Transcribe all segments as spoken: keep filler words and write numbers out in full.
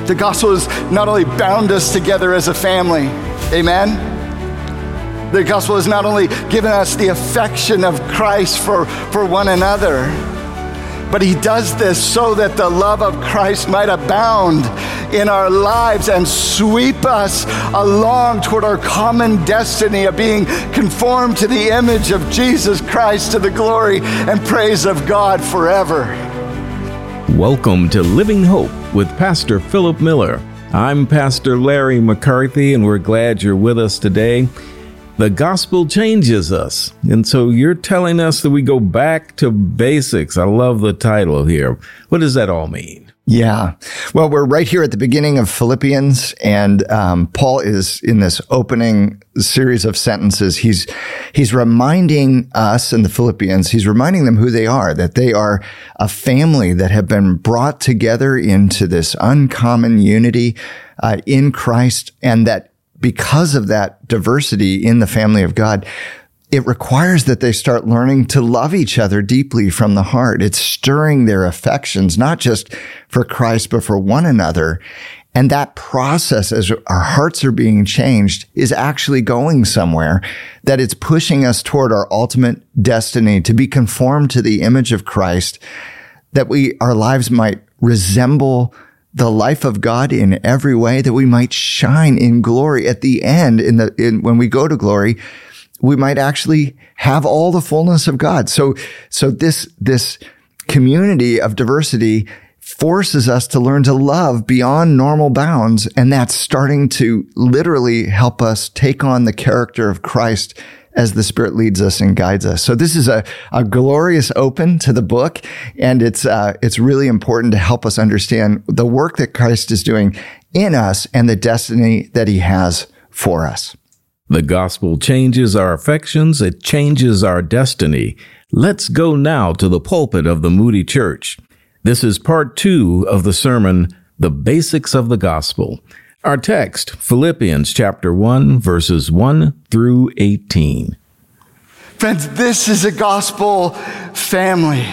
The gospel has not only bound us together as a family, amen? The gospel has not only given us the affection of Christ for, for one another, but he does this so that the love of Christ might abound in our lives and sweep us along toward our common destiny of being conformed to the image of Jesus Christ, to the glory and praise of God forever. Welcome to Living Hope with Pastor Philip Miller. I'm Pastor Larry McCarthy, and we're glad you're with us today. The gospel changes us, and so you're telling us that we go back to basics. I love the title here. What does that all mean? Yeah. Well, we're right here at the beginning of Philippians, and um, Paul is in this opening series of sentences. He's he's reminding us in the Philippians, he's reminding them who they are, that they are a family that have been brought together into this uncommon unity uh, in Christ, and that because of that diversity in the family of God, it requires that they start learning to love each other deeply from the heart. It's stirring their affections, not just for Christ, but for one another. And that process, as our hearts are being changed, is actually going somewhere, that it's pushing us toward our ultimate destiny to be conformed to the image of Christ, that we, our lives might resemble the life of God in every way, that we might shine in glory at the end. In the in, when we go to glory, we might actually have all the fullness of God. So, so this this community of diversity forces us to learn to love beyond normal bounds, and that's starting to literally help us take on the character of Christ as the Spirit leads us and guides us. So this is a, a glorious open to the book, and it's uh, it's really important to help us understand the work that Christ is doing in us and the destiny that he has for us. The gospel changes our affections. It changes our destiny. Let's go now to the pulpit of the Moody Church. This is part two of the sermon, The Basics of the Gospel. Our text, Philippians chapter one, verses one through eighteen. Friends, this is a gospel family.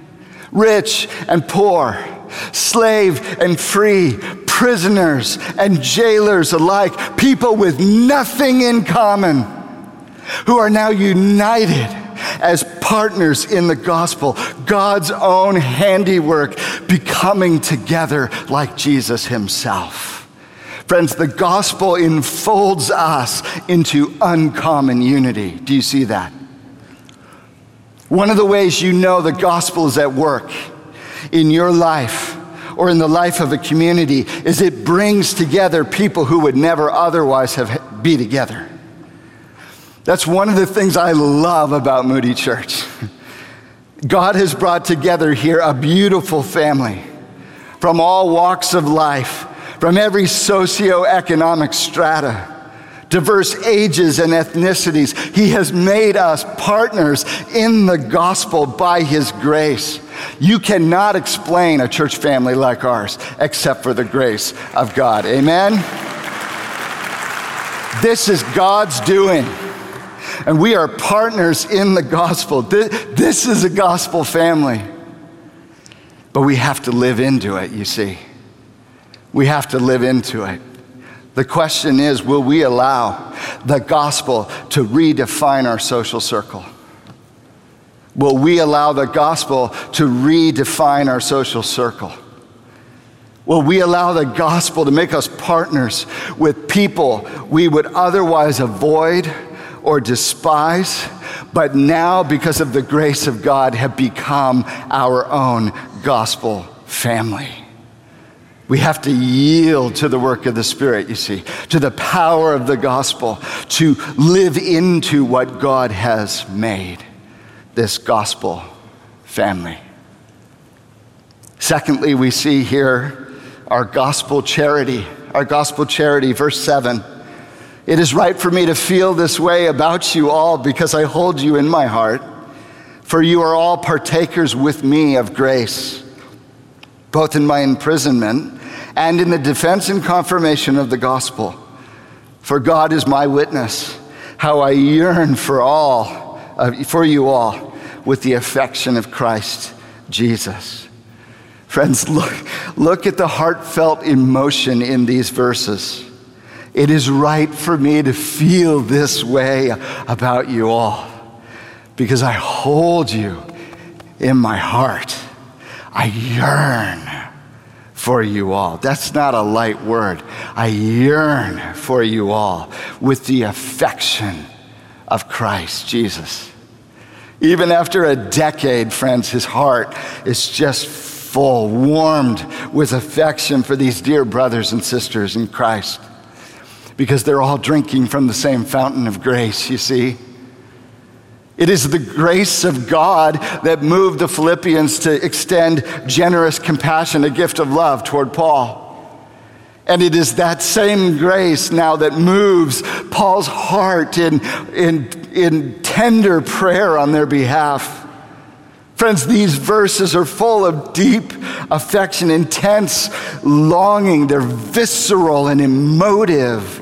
Rich and poor, slave and free, prisoners and jailers alike, people with nothing in common, who are now united as partners in the gospel, God's own handiwork, becoming together like Jesus himself. Friends, the gospel enfolds us into uncommon unity. Do you see that? One of the ways you know the gospel is at work in your life or in the life of a community is it brings together people who would never otherwise have be together. That's one of the things I love about Moody Church. God has brought together here a beautiful family from all walks of life, from every socioeconomic strata, diverse ages and ethnicities. He has made us partners in the gospel by his grace. You cannot explain a church family like ours except for the grace of God. Amen? This is God's doing, and we are partners in the gospel. This is a gospel family, but we have to live into it, you see. We have to live into it. The question is, will we allow the gospel to redefine our social circle? Will we allow the gospel to redefine our social circle? Will we allow the gospel to make us partners with people we would otherwise avoid or despise, but now, because of the grace of God, have become our own gospel family? We have to yield to the work of the Spirit, you see, to the power of the gospel, to live into what God has made, this gospel family. Secondly, we see here our gospel charity, our gospel charity, verse seven. It is right for me to feel this way about you all because I hold you in my heart, for you are all partakers with me of grace, both in my imprisonment and in the defense and confirmation of the gospel. For God is my witness, how I yearn for all, uh, for you all, with the affection of Christ Jesus. Friends, look, Look at the heartfelt emotion in these verses. It is right for me to feel this way about you all because I hold you in my heart. I yearn for you all. That's not a light word. I yearn for you all with the affection of Christ Jesus. Even after a decade, friends, his heart is just full, warmed with affection for these dear brothers and sisters in Christ because they're all drinking from the same fountain of grace, you see. It is the grace of God that moved the Philippians to extend generous compassion, a gift of love toward Paul. And it is that same grace now that moves Paul's heart in, in, in tender prayer on their behalf. Friends, these verses are full of deep affection, intense longing. They're visceral and emotive.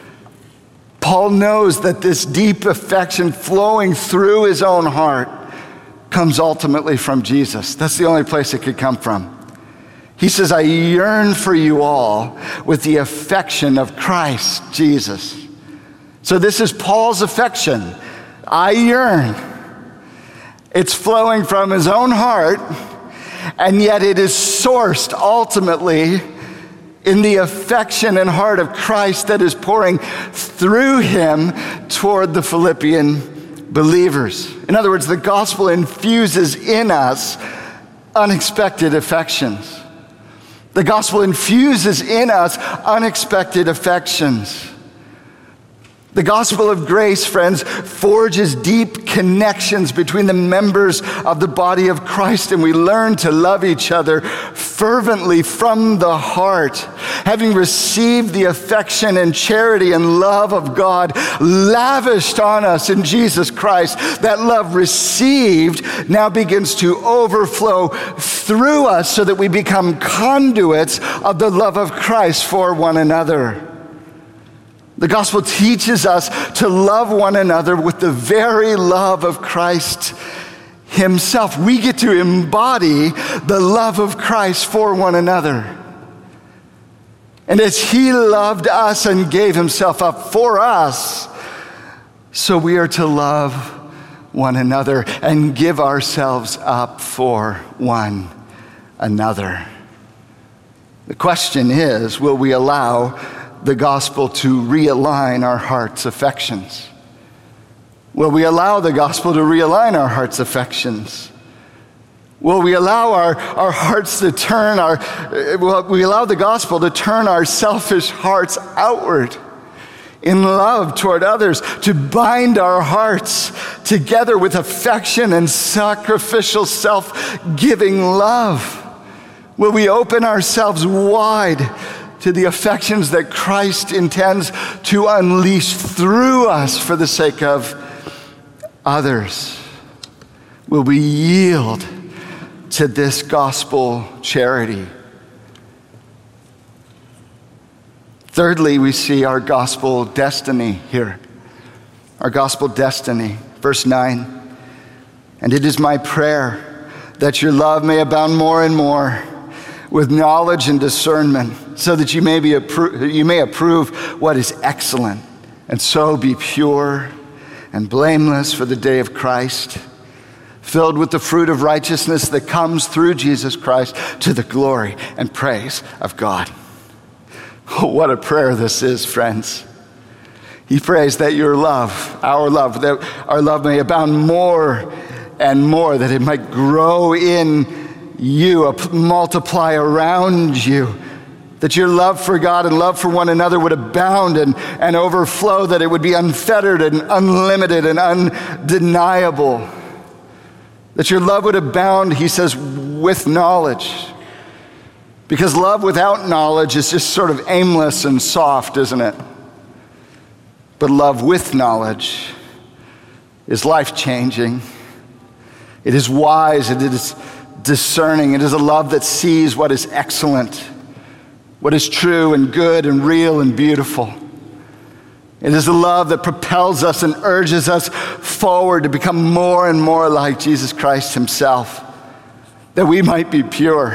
Paul knows that this deep affection flowing through his own heart comes ultimately from Jesus. That's the only place it could come from. He says, I yearn for you all with the affection of Christ Jesus. So this is Paul's affection. I yearn. It's flowing from his own heart, and yet it is sourced ultimately in the affection and heart of Christ that is pouring through him toward the Philippian believers. In other words, the gospel infuses in us unexpected affections. The gospel infuses in us unexpected affections. The gospel of grace, friends, forges deep connections between the members of the body of Christ, and we learn to love each other fervently from the heart. Having received the affection and charity and love of God lavished on us in Jesus Christ, that love received now begins to overflow through us so that we become conduits of the love of Christ for one another. The gospel teaches us to love one another with the very love of Christ himself. We get to embody the love of Christ for one another. And as he loved us and gave himself up for us, so we are to love one another and give ourselves up for one another. The question is, will we allow the gospel to realign our heart's affections? Will we allow the gospel to realign our heart's affections? Will we allow our, our hearts to turn our, will we allow the gospel to turn our selfish hearts outward in love toward others, to bind our hearts together with affection and sacrificial self-giving love? Will we open ourselves wide to the affections that Christ intends to unleash through us for the sake of others? Will we yield to this gospel charity? Thirdly, we see our gospel destiny here. Our gospel destiny. Verse nine. And it is my prayer that your love may abound more and more with knowledge and discernment, so that you may be appro- you may approve what is excellent, and so be pure and blameless for the day of Christ, filled with the fruit of righteousness that comes through Jesus Christ to the glory and praise of God. Oh, what a prayer this is, friends. He prays that your love, our love, that our love may abound more and more, that it might grow in you, multiply around you, that your love for God and love for one another would abound and, and overflow, that it would be unfettered and unlimited and undeniable, that your love would abound, he says, with knowledge. Because love without knowledge is just sort of aimless and soft, isn't it? But love with knowledge is life-changing. It is wise, it is discerning. It is a love that sees what is excellent, what is true and good and real and beautiful. It is a love that propels us and urges us forward to become more and more like Jesus Christ himself, that we might be pure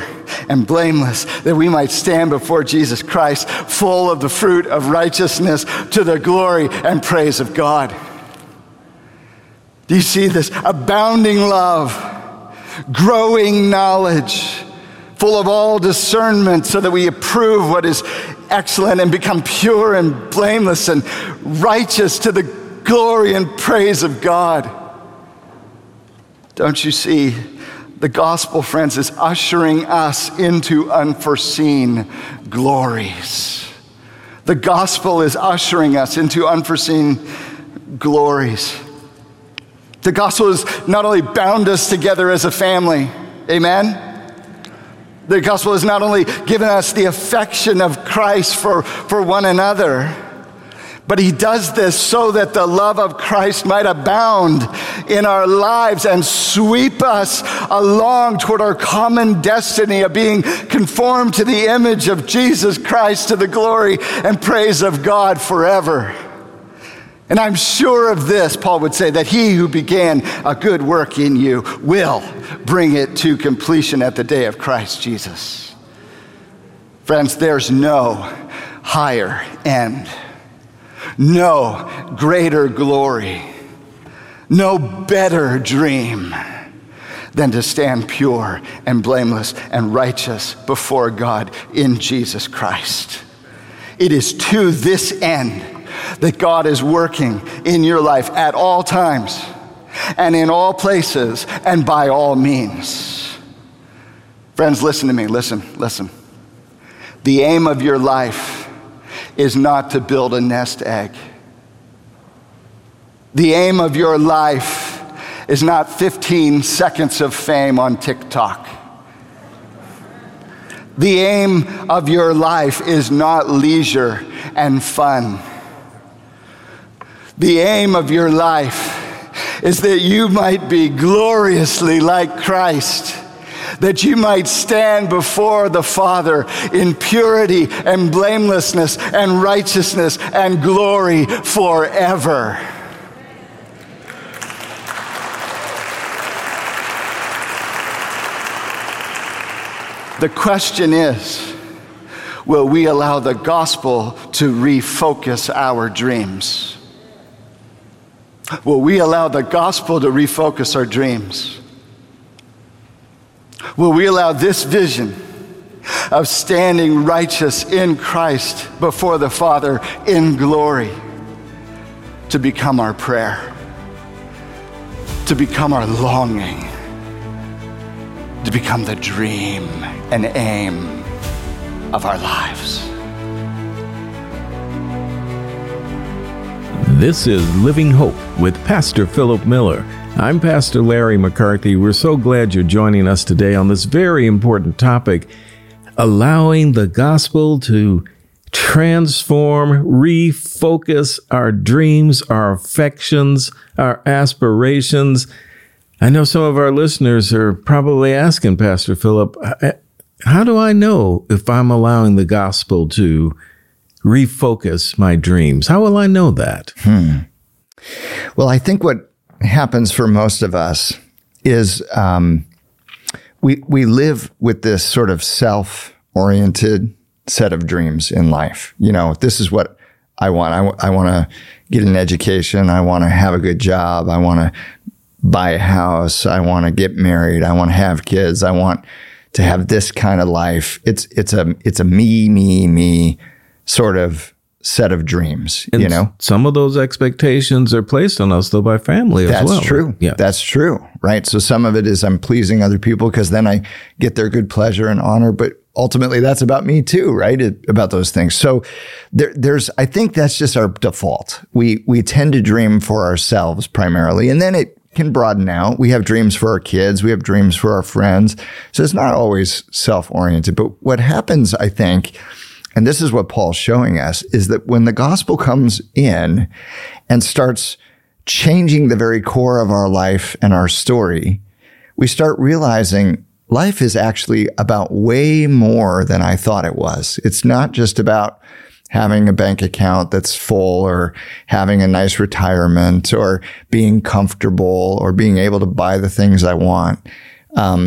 and blameless, that we might stand before Jesus Christ, full of the fruit of righteousness to the glory and praise of God. Do you see this? Abounding love, growing knowledge, full of all discernment, so that we approve what is excellent and become pure and blameless and righteous to the glory and praise of God. Don't you see? The gospel, friends, is ushering us into unforeseen glories. The gospel is ushering us into unforeseen glories. The gospel has not only bound us together as a family, amen? The gospel has not only given us the affection of Christ for, for one another, but he does this so that the love of Christ might abound in our lives and sweep us along toward our common destiny of being conformed to the image of Jesus Christ, to the glory and praise of God forever. And I'm sure of this, Paul would say, that he who began a good work in you will bring it to completion at the day of Christ Jesus. Friends, there's no higher end, no greater glory, no better dream than to stand pure and blameless and righteous before God in Jesus Christ. It is to this end that God is working in your life at all times and in all places and by all means. Friends, listen to me. Listen, listen. The aim of your life is not to build a nest egg. The aim of your life is not fifteen seconds of fame on TikTok. The aim of your life is not leisure and fun. The aim of your life is that you might be gloriously like Christ, that you might stand before the Father in purity and blamelessness and righteousness and glory forever. The question is, will we allow the gospel to refocus our dreams? Will we allow the gospel to refocus our dreams? Will we allow this vision of standing righteous in Christ before the Father in glory to become our prayer, to become our longing, to become the dream and aim of our lives? This is Living Hope with Pastor Philip Miller. I'm Pastor Larry McCarthy. We're so glad you're joining us today on this very important topic, allowing the gospel to transform, refocus our dreams, our affections, our aspirations. I know some of our listeners are probably asking, Pastor Philip, how do I know if I'm allowing the gospel to refocus my dreams? How will I know that? Hmm. Well, I think what happens for most of us is um, we we live with this sort of self-oriented set of dreams in life. You know, this is what I want. I, w- I want to get an education. I want to have a good job. I want to buy a house. I want to get married. I want to have kids. I want to have this kind of life. It's it's a it's a me, me, me sort of set of dreams, and you know? Some of those expectations are placed on us, though, by family as That's well. That's true. Yeah. That's true, right? So some of it is I'm pleasing other people because then I get their good pleasure and honor, but ultimately that's about me too, right? It, about those things. So there, there's, I think that's just our default. We, we tend to dream for ourselves primarily, and then it can broaden out. We have dreams for our kids. We have dreams for our friends. So it's not always self-oriented, but what happens, I think, and this is what Paul's showing us, is that when the gospel comes in and starts changing the very core of our life and our story, we start realizing life is actually about way more than I thought it was. It's not just about having a bank account that's full or having a nice retirement or being comfortable or being able to buy the things I want. Um,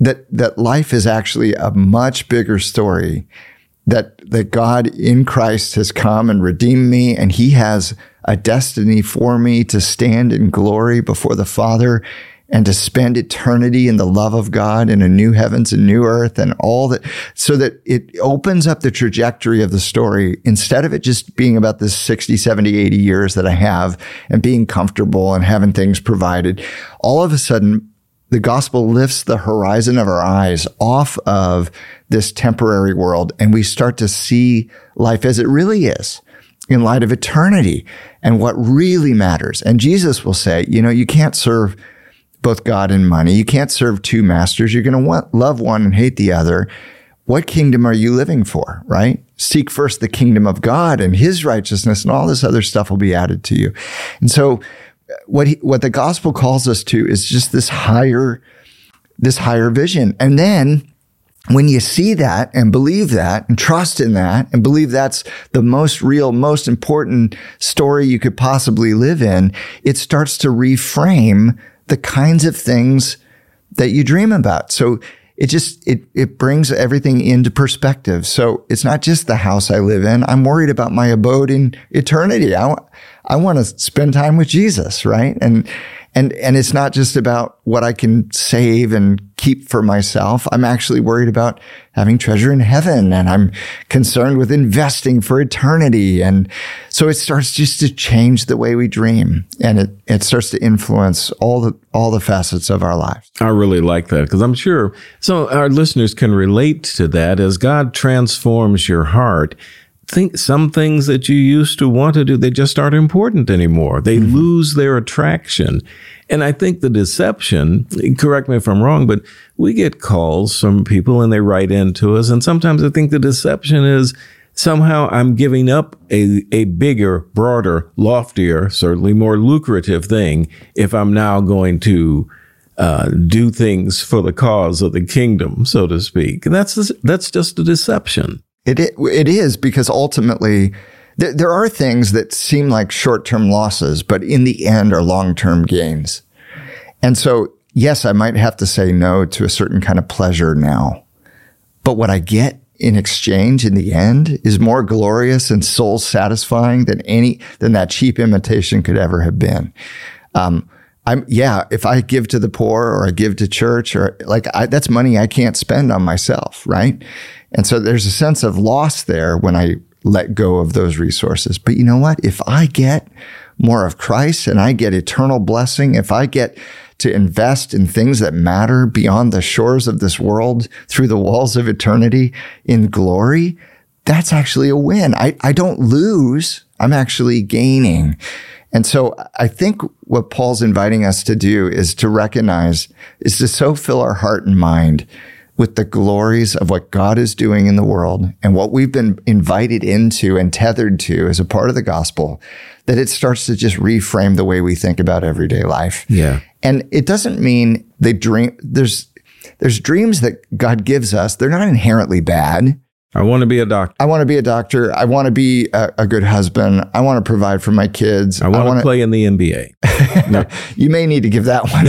that that life is actually a much bigger story, that that God in Christ has come and redeemed me, and he has a destiny for me to stand in glory before the Father and to spend eternity in the love of God in a new heavens and new earth and all that, so that it opens up the trajectory of the story. Instead of it just being about this sixty, seventy, eighty years that I have and being comfortable and having things provided, all of a sudden, the gospel lifts the horizon of our eyes off of this temporary world, and we start to see life as it really is in light of eternity and what really matters. And Jesus will say, you know, you can't serve both God and money. You can't serve two masters. You're going to want, love one and hate the other. What kingdom are you living for, right? Seek first the kingdom of God and his righteousness, and all this other stuff will be added to you. And so what he, what the gospel calls us to is just this higher, this higher vision. And then when you see that and believe that and trust in that and believe that's the most real, most important story you could possibly live in, it starts to reframe the kinds of things that you dream about. So it just, it, it brings everything into perspective. So it's not just the house I live in. I'm worried about my abode in eternity. I, I want to spend time with Jesus, right? And, and, and it's not just about what I can save and keep for myself. I'm actually worried about having treasure in heaven, and I'm concerned with investing for eternity. And so it starts just to change the way we dream, and it, it starts to influence all the, all the facets of our lives. I really like that, because I'm sure some of our listeners can relate to that. As God transforms your heart, think some things that you used to want to do, they just aren't important anymore. They mm-hmm. lose their attraction. And I think the deception, correct me if I'm wrong, but we get calls from people and they write into us. And sometimes I think the deception is somehow I'm giving up a, a bigger, broader, loftier, certainly more lucrative thing if I'm now going to uh, do things for the cause of the kingdom, so to speak. And that's, that's just a deception. It, it it is, because ultimately th- there are things that seem like short-term losses, but in the end are long-term gains. And so, yes, I might have to say no to a certain kind of pleasure now, but what I get in exchange in the end is more glorious and soul satisfying than any than that cheap imitation could ever have been. Um, I'm yeah, if I give to the poor or I give to church, or like I, that's money I can't spend on myself, right? And so there's a sense of loss there when I let go of those resources. But you know what? If I get more of Christ and I get eternal blessing, if I get to invest in things that matter beyond the shores of this world through the walls of eternity in glory, that's actually a win. I, I don't lose. I'm actually gaining. And so I think what Paul's inviting us to do is to recognize, is to so fill our heart and mind with the glories of what God is doing in the world and what we've been invited into and tethered to as a part of the gospel, that it starts to just reframe the way we think about everyday life. Yeah. And it doesn't mean they dream, there's, there's dreams that God gives us. They're not inherently bad. I want to be a doctor. I want to be a doctor. I want to be a, a good husband. I want to provide for my kids. I want, I want to play in the N B A. No. You may need to give that one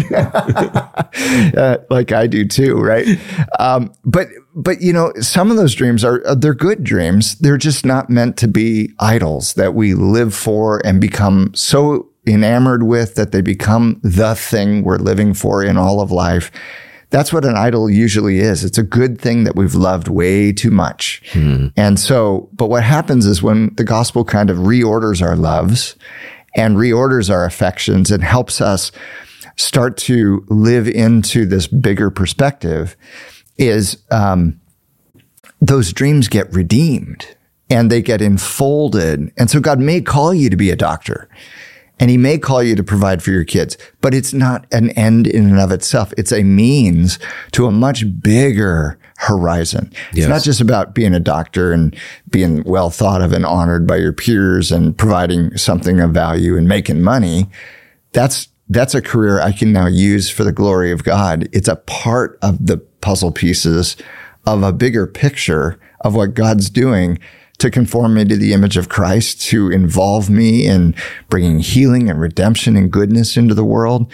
up, uh, like I do too, right? Um, but but you know, some of those dreams are they're good dreams. They're just not meant to be idols that we live for and become so enamored with that they become the thing we're living for in all of life. That's what an idol usually is. It's a good thing that we've loved way too much. Hmm. And so, but what happens is when the gospel kind of reorders our loves and reorders our affections and helps us start to live into this bigger perspective, is um, those dreams get redeemed and they get enfolded. And so God may call you to be a doctor, and he may call you to provide for your kids, but it's not an end in and of itself. It's a means to a much bigger horizon. Yes. It's not just about being a doctor and being well thought of and honored by your peers and providing something of value and making money. That's, that's a career I can now use for the glory of God. It's a part of the puzzle pieces of a bigger picture of what God's doing to conform me to the image of Christ, to involve me in bringing healing and redemption and goodness into the world.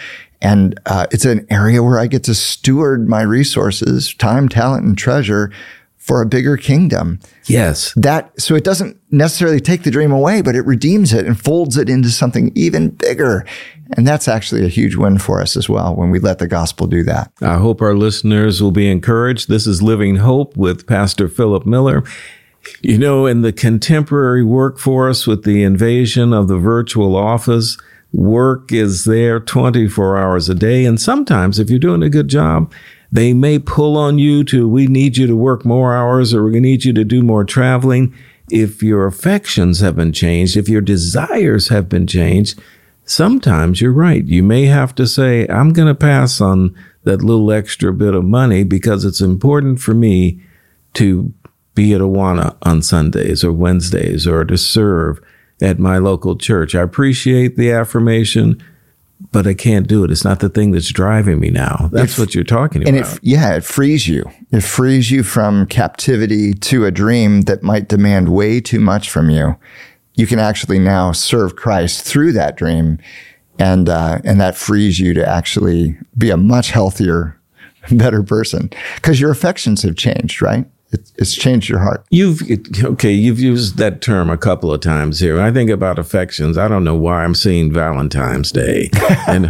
And uh, it's an area where I get to steward my resources, time, talent, and treasure for a bigger kingdom. Yes. That, so it doesn't necessarily take the dream away, but it redeems it and folds it into something even bigger. And that's actually a huge win for us as well when we let the gospel do that. I hope our listeners will be encouraged. This is Living Hope with Pastor Philip Miller. You know, in the contemporary workforce with the invasion of the virtual office, work is there twenty-four hours a day. And sometimes if you're doing a good job, they may pull on you to, we need you to work more hours, or we need you to do more traveling. If your affections have been changed, if your desires have been changed, sometimes you're right. You may have to say, I'm going to pass on that little extra bit of money because it's important for me to be at Awana on Sundays or Wednesdays, or to serve at my local church. I appreciate the affirmation, but I can't do it. It's not the thing that's driving me now. That's If, what you're talking and about. It, yeah, it frees you. It frees you from captivity to a dream that might demand way too much from you. You can actually now serve Christ through that dream, and uh, and that frees you to actually be a much healthier, better person, because your affections have changed, right? It, it's changed your heart. You've, okay, you've used that term a couple of times here. When I think about affections, I don't know why I'm seeing Valentine's Day. and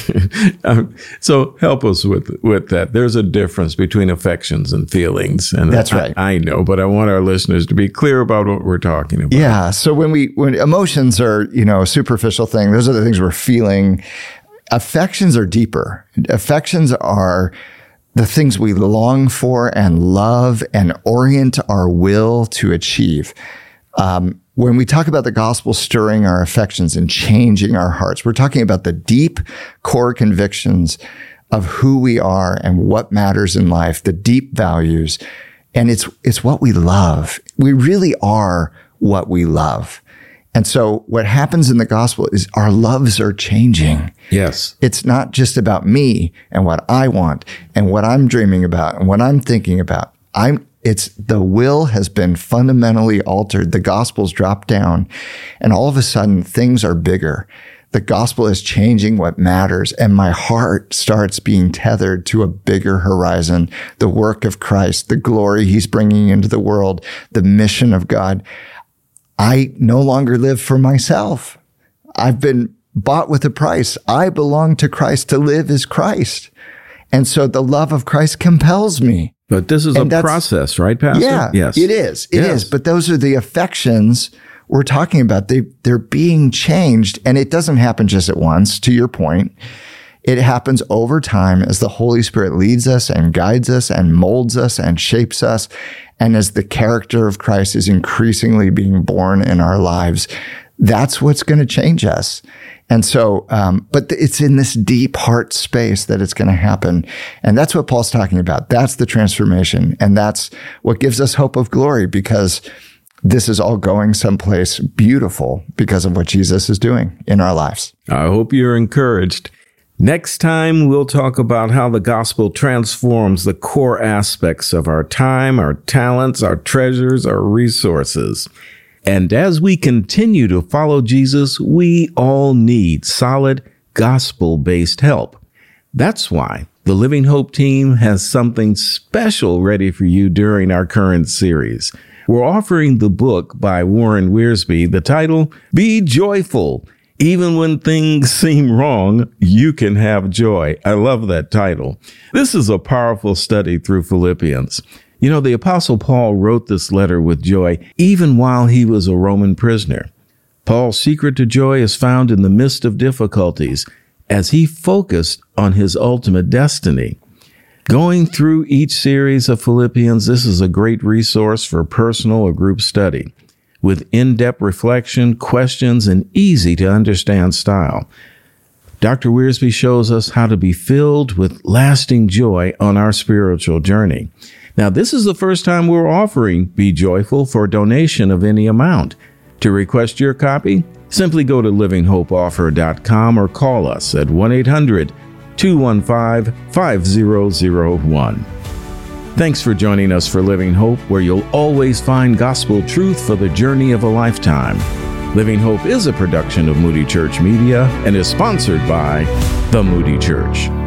um, So help us with with that. There's a difference between affections and feelings. And That's right. I, I know, but I want our listeners to be clear about what we're talking about. Yeah. So when we, when emotions are, you know, a superficial thing, those are the things we're feeling. Affections are deeper. Affections are the things we long for and love and orient our will to achieve. Um, when we talk about the gospel stirring our affections and changing our hearts, we're talking about the deep core convictions of who we are and what matters in life, the deep values. And it's, it's what we love. We really are what we love. And so what happens in the gospel is our loves are changing. Yes. It's not just about me and what I want and what I'm dreaming about and what I'm thinking about. I'm, it's the will has been fundamentally altered. The gospel's dropped down, and all of a sudden things are bigger. The gospel is changing what matters, and my heart starts being tethered to a bigger horizon, the work of Christ, the glory he's bringing into the world, the mission of God. I no longer live for myself. I've been bought with a price. I belong to Christ. To live is Christ. And so the love of Christ compels me. But this is and a process, right, Pastor? Yeah, yes. it is. It yes. is. But those are the affections we're talking about. They, they're being changed, and it doesn't happen just at once, to your point. It happens over time as the Holy Spirit leads us and guides us and molds us and shapes us. And as the character of Christ is increasingly being born in our lives, that's what's going to change us. And so, um, but it's in this deep heart space that it's going to happen. And that's what Paul's talking about. That's the transformation. And that's what gives us hope of glory, because this is all going someplace beautiful because of what Jesus is doing in our lives. I hope you're encouraged. Next time, we'll talk about how the gospel transforms the core aspects of our time, our talents, our treasures, our resources. And as we continue to follow Jesus, we all need solid gospel-based help. That's why the Living Hope team has something special ready for you during our current series. We're offering the book by Warren Wiersbe, the title, Be Joyful. Even when things seem wrong, you can have joy. I love that title. This is a powerful study through Philippians. You know, the Apostle Paul wrote this letter with joy even while he was a Roman prisoner. Paul's secret to joy is found in the midst of difficulties as he focused on his ultimate destiny. Going through each series of Philippians, this is a great resource for personal or group study, with in-depth reflection, questions, and easy-to-understand style. Doctor Wiersbe shows us how to be filled with lasting joy on our spiritual journey. Now, this is the first time we're offering Be Joyful for donation of any amount. To request your copy, simply go to living hope offer dot com or call us at one eight hundred two one five five zero zero one. Thanks for joining us for Living Hope, where you'll always find gospel truth for the journey of a lifetime. Living Hope is a production of Moody Church Media and is sponsored by the Moody Church.